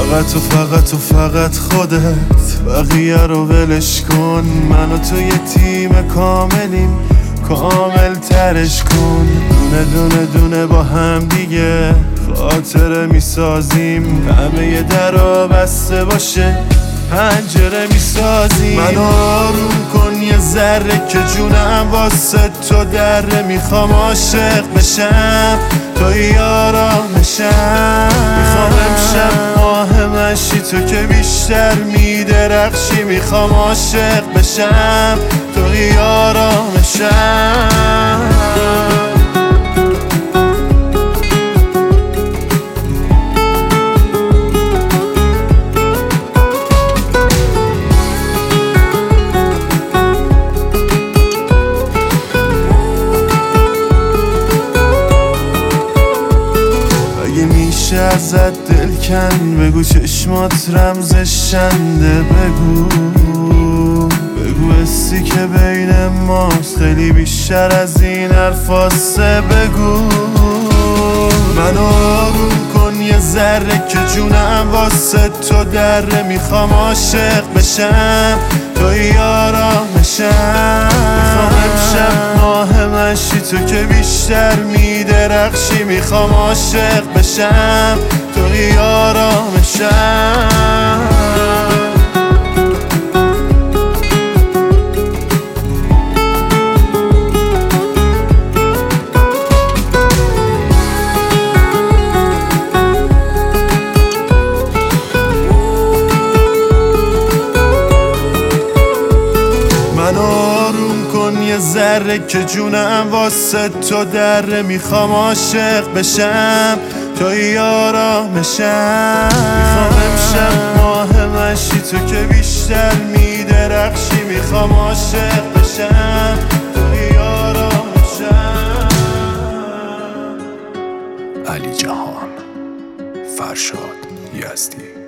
فقط و فقط خودت، بقیه رو ولش کن. من و تو یه تیم کاملیم، کامل ترش کن. دونه دونه دونه با هم دیگه خاطره میسازیم. همه درا بسته باشه پنجره میسازیم. منو آروم کن یه ذره که جونم واسه تو دره. میخوام عاشق بشم توی آرامشم. میخوام امشب ماه مشی تو که بیشتر میدرخشی. میخوام عاشق بشم توی آرامشم. ازت دل کن بگو چشمات رمزشنده. بگو حسی که بین ماست خیلی بیشتر از این حرفاسه. بگو منو آروم کن یه ذره که جونم واسه تو دره. میخوام عاشق بشم توی آرامشم. میخوام امشب ماه مشی تو که بیشتر میدرخشی. میخوام عاشق بشم توی آرامشم. یه ذره که جونم واسه تو دره. میخوام عاشق بشم توی آرامشم. میخوام امشب ماه مشی تو که بیشتر میدرخشی. میخوام عاشق بشم توی آرامشم. علی جهان، فرشاد یزدی.